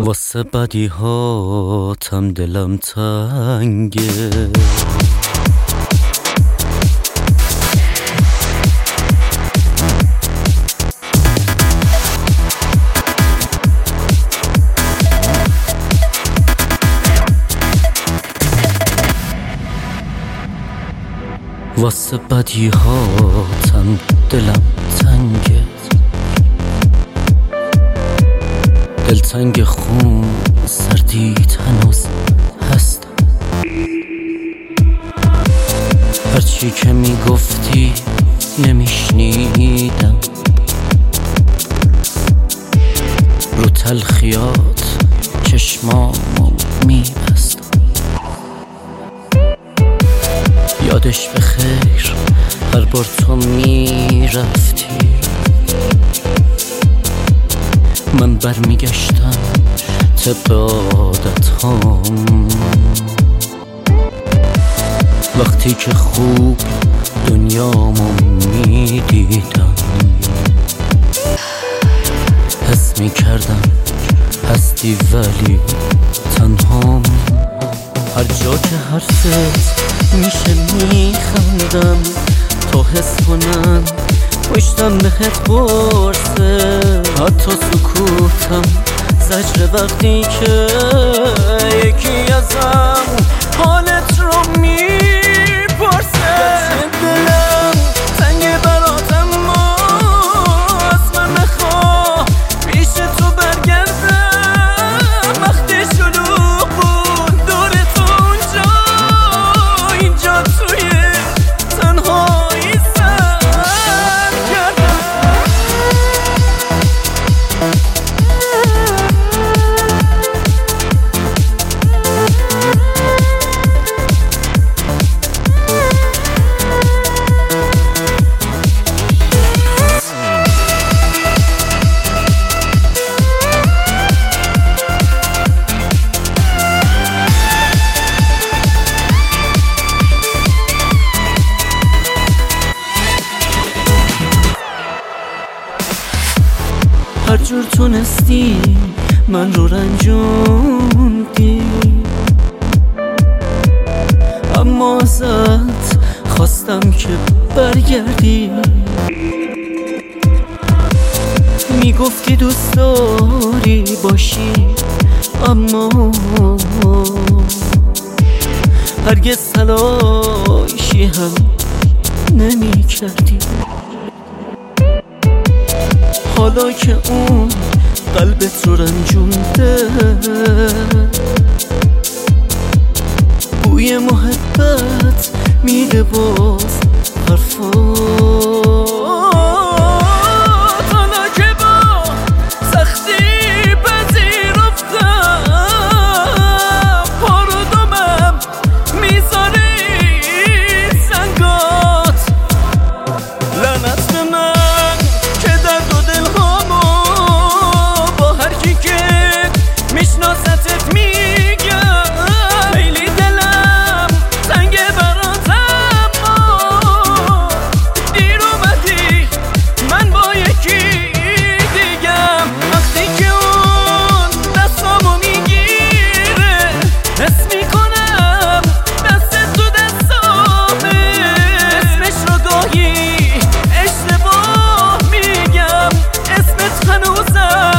واسه بدی هاتم دلم تنگه، واسه بدی هاتم دلم تنگه، دلتنگ خون سردیت هنوز هستم. هرچی که میگفتی نمیشنیدم، رو تلخیات چشمامو میبستم. یادش به خیر هر بار تو میرفتی، من برمیگشتم طبق عادت هام. وقتی که خوب دنیامو میدیدم، حس میکردم هستی ولی تنهام. هر جا که حرفت میشه میخندم، تا حس کنم پشتم بهت برسه. حتی سکوتم زجر وقتی که یکی ازم حالت رو میپرسه. دلم تنگ برات اما از من نخواه پیش تو برگردم. وقتی شلوغ بود دور تو اونجا، اینجا توی تنهایی سر کردم. هر جور تونستی من رو رنجوندی، اما ازت خواستم که برگردی. میگفتی دوست داری باشی، اما هرگز تلاشی هم نمی کردی. حالا که اون قلبت رو رنجونده، بوی محبت میده باز حرفات. حالا که با سختی پذیرفتم، پا رو دمم میذاری سنگات. لعنت به من که درد و دلهامو با هر کی که میشناستت میگم. خیلی دلم تنگه برات اما دیر اومدی من با یکی دیگم. وقتی که اون دستامو میگیره حس میکنم دست تو دستامه. اسمش رو گاهی اشتباه میگم، اسمت هنوزم